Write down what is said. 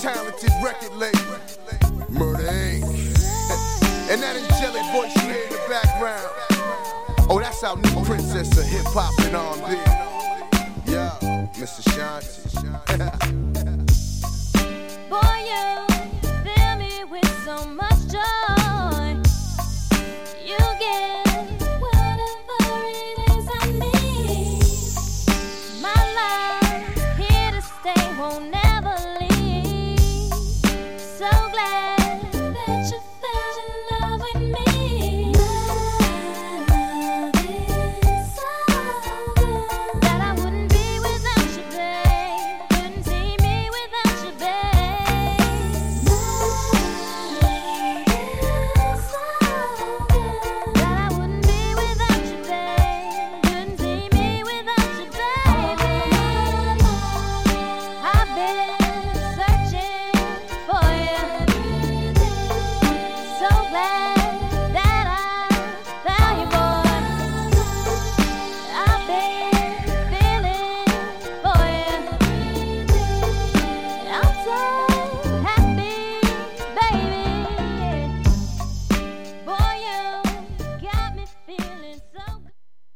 talented record label, Murder Inc. And that angelic voice you hear in the background, oh, that's our new princess of hip-hop and R&B. Yeah, Mr. Shanti. Boy, you fill me with so much